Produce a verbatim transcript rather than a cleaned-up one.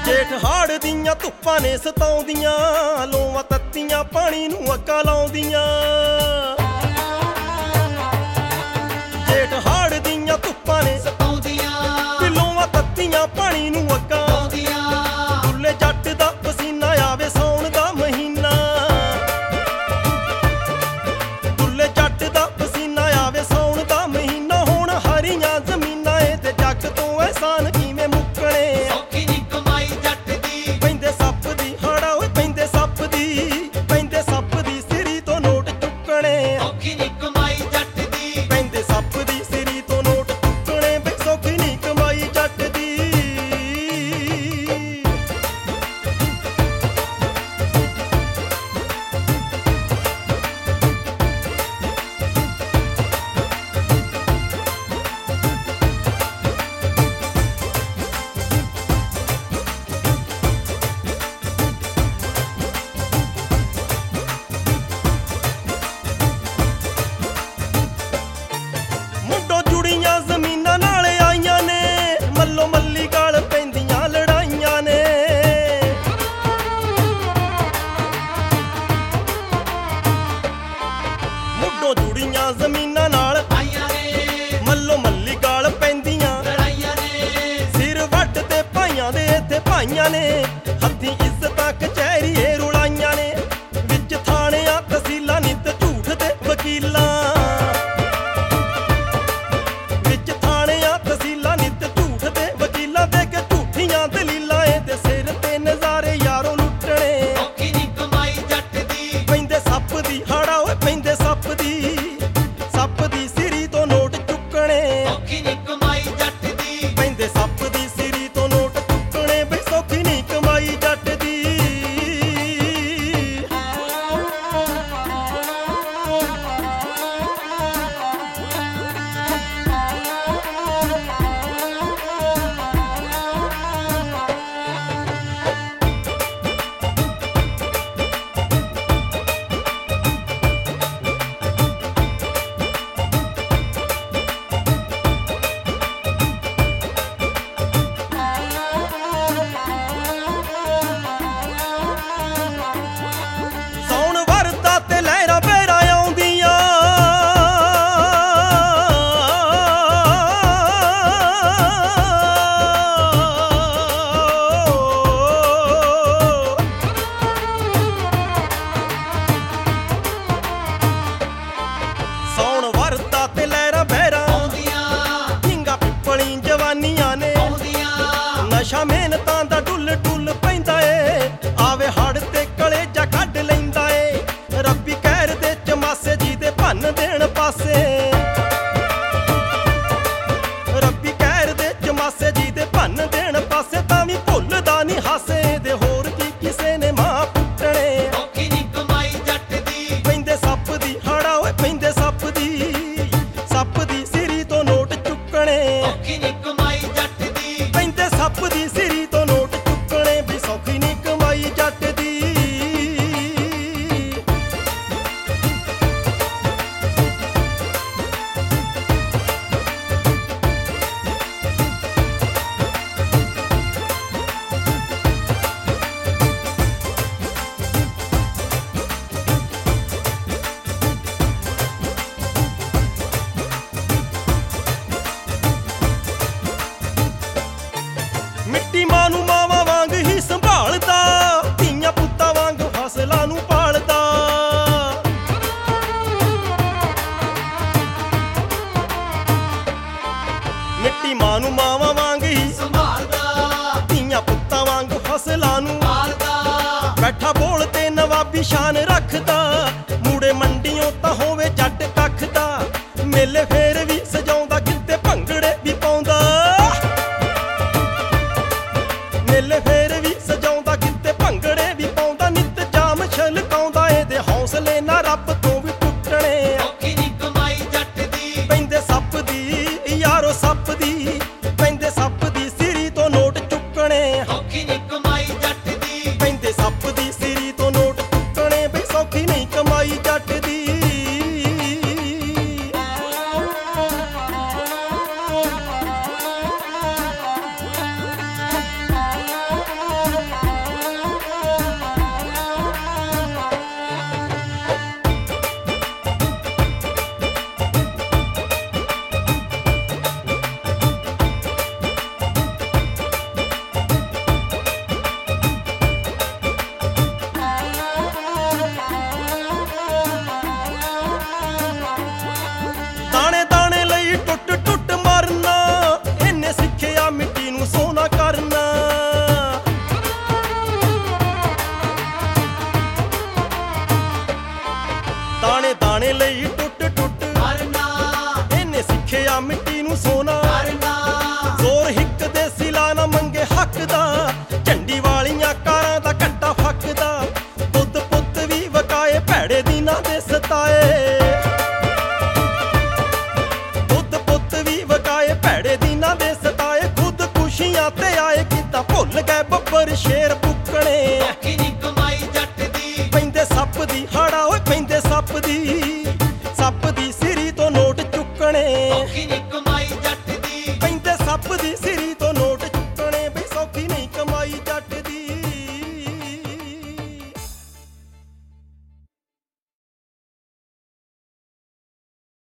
ਜੇਠ ਹਾੜ ਦੀਆਂ ਧੁੱਪਾਂ ਨੇ ਸਤਾਉਂਦੀਆਂ, ਲੋਵਾਂ ਤੱਤੀਆਂ ਪਾਣੀ ਨੂੰ ਅੱਗਾਂ ਲਾਉਂਦੀਆਂ। ਜੇਠ ਹਾੜ ਦੀਆਂ ਧੁੱਪਾਂ ਨੇ ਸਤਾਉਂਦੀਆਂ, ਲੋਵਾਂ ਤੱਤੀਆਂ ਪਾਣੀ ਨੂੰ ਅੱਗਾਂ ਲਾਉਂਦੀਆਂ। ਡੁੱਲੇ ਜੱਟ ਦਾ ਪਸੀਨਾ ਆਵੇ ਸੌਣ ਦਾ ਮਹੀਨਾ, ਡੁੱਲੇ ਜੱਟ ਦਾ ਪਸੀਨਾ ਆਵੇ ਸੌਣ ਦਾ ਮਹੀਨਾ। ਹੁਣ ਹਰੀਆਂ ਜ਼ਮੀਨਾਂ ਏ ਤੇ ਜੱਗ ਤੋਂ ਅਹਿਸਾਨ ਕਿਵੇਂ ਮੁੱਕਣੇ। ਜੁੜੀਆਂ ਜ਼ਮੀਨਾਂ ਨਾਲ ਆਈਆਂ ਨੇ, ਮੱਲੋ ਮੱਲੀ ਗਾਲ ਪੈਂਦੀਆਂ ਲੜਾਈਆਂ ਨੇ। ਸਿਰ ਵੱਟ ਤੇ ਭਾਈਆਂ ਦੇ ਇੱਥੇ ਭਾਈਆਂ ਨੇ, ਹੱਥੀਂ ਇੱਜ਼ਤਾਂ ਕਚਹਿਰੀਏ ਰੁਲਾਈਆਂ ਨੇ। ਵਿੱਚ ਥਾਣਿਆਂ ਤਹਿਸੀਲਾਂ ਨਿੱਤ ਝੂਠ ਦੇ ਵਕੀਲਾਂ, ਵਿੱਚ ਥਾਣਿਆਂ ਤਹਿਸੀਲਾਂ ਨਿੱਤ ਝੂਠ ਦੇ ਵਕੀਲਾਂ। ਦੇ ਕੇ ਝੂਠੀਆਂ ਦਲੀਲਾਂ ਏ ਤੇ ਸਿਰ ਤੇ ਨਜ਼ਾਰੇ ਯਾਰੋ ਲੁੱਟਣੇ। ਔਖੀ ਨੀ ਕਮਾਈ ਜੱਟ ਦੀ, ਪੈਂਦੇ ਸੱਪ ਦੀ ਹਾੜਾ ਓਏ ਪੈਂਦੇ ਸੱਪ ਦੀ। ਸੱਪ ਦੀ ਸਿਰੀ ਤੋਂ ਨੋਟ ਚੁੱਕਣੇ, ਔਖੀ ਨੀ ਕਮਾਈ ਜੱਟ ਦੀ। ਪੈਂਦੇ ਸੱਪ ਦੀ ਸਿਰੀ ਤੋਂ ਨੋਟ ਚੁੱਕਣੇ, ਬਈ ਸੌਖੀ ਨੀ ਕਮਾਈ ਜੱਟ ਦੀ। ਨਸ਼ਾ ਮਿਹਨਤਾਂ ਦਾ ਡੁੱਲ ਡੁੱਲ ਪੈਂਦਾ ਏ, ਆਵੇ ਹੜ ਤੇ ਕਲੇਜਾ ਕੱਢ ਲੈਂਦਾ ਏ। ਰੱਬੀ ਕਹਿਰ ਦੇ ਚਮਾਸੇ ਜੀ ਦੇ ਭੰਨ ਦੇਣ ਪਾਸੇ, ਰੱਬੀ ਕਹਿਰ ਦੇ ਚਮਾਸੇ ਜੀ ਦੇ ਭੰਨ ਦੇਣ ਪਾਸੇ। ਤਾਂ ਵੀ ਭੁੱਲਦਾ ਨੀ ਹਾਸੇ ਦੇ ਹੋਰ ਕੀ ਕਿਸੇ ਨੇ ਮਾਂ ਪੁੱਟਣੇ। ਔਖੀ ਨੀ ਕਮਾਈ ਜੱਟ ਦੀ, ਪੈਂਦੇ ਸੱਪ ਦੀ ਹਾੜਾ ਓਏ ਪੈਂਦੇ ਸੱਪ ਦੀ। ਸੱਪ ਦੀ ਸਿਰੀ ਤੋਂ ਨੋਟ ਚੁੱਕਣੇ, ਔਖੀ ਨੀ ਕਮਾਈ ਜੱਟ ਦੀ। ਪੈਂਦੇ ਸੱਪ ਦੀ ਸਿਰੀ ਤੋਂ ਨੋਟ ਚੁੱਕਣੇ, ਵੀ ਸੌਖੀ ਨੀ ਕਮਾਈ ਜੱਟ ਦੀ। ਮਿੱਟੀ ਮਾਂ ਨੂੰ ਮਾਵਾਂ ਵਾਂਗ ਹੀ ਸੰਭਾਲਦਾ, ਧੀਆਂ ਪੁੱਤਾਂ ਵਾਂਗ ਫਸਲਾਂ ਨੂੰ ਪਾਲਦਾ। ਮਿੱਟੀ ਮਾਂ ਨੂੰ ਮਾਵਾਂ ਵਾਂਗ ਹੀ ਸੰਭਾਲਦਾ, ਧੀਆਂ ਪੁੱਤਾਂ ਵਾਂਗ ਫਸਲਾਂ ਨੂੰ ਪਾਲਦਾ। ਬੈਠਾ ਬੋਲ ਤੇ ਨਵਾਬੀ ਸ਼ਾਨ ਰੱਖਦਾ, ਮੂੜੇ ਮੰਡੀਆਂ ਤਾਂ ਹੋਵੇ ਜੱਟ ਕੱਖ ਦਾ। ਮੇਲੇ ਫੇਰ ਵੀ ਸਜਾਉਂਦਾ, ਕਿਤੇ ਭੰਗੜੇ ਵੀ ਪਾਉਂਦਾ। ਮੇਲੇ ਫੇਰ ਵੀ ਸਜਾਉਂਦਾ, ਕਿਤੇ ਭੰਗੜੇ ਵੀ ਪਾਉਂਦਾ। ਨਿੱਤ ਜਾਮ ਛਲਕਾਉਂਦਾ, ਇਹਦੇ ਹੌਸਲੇ ਨਾ ਰੱਬ ਤੋਂ ਵੀ ਟੁੱਟਣੇ। ਔਖੀ ਨੀ ਕਮਾਈ ਜੱਟ ਦੀ, ਪੈਂਦੇ ਸੱਪ ਦੀ ਯਾਰੋ ਸੱਪ ਦੀ। ਪੈਂਦੇ ਸੱਪ ਦੀ ਸਿਰੀ ਤੋਂ ਨੋਟ ਚੁੱਕਣੇ, ਔਖੀ ਨੀ ਕਮਾਈ ਜੱਟ ਦੀ। ਪੈਂਦੇ ਸੱਪ ਦੀ ਸਿਰੀ ਤੋਂ ਨੋਟ ਚੁੱਕਣੇ, ਬਈ ਸੌਖੀ ਨੀ ਕਮਾਈ ਜੱਟ ਦੀ। ਔਖੀ ਨੀ ਕਮਾਈ ਜੱਟ ਦੀ ਪੈਂਦੇ ਸੱਪ ਦੀ ਸੀ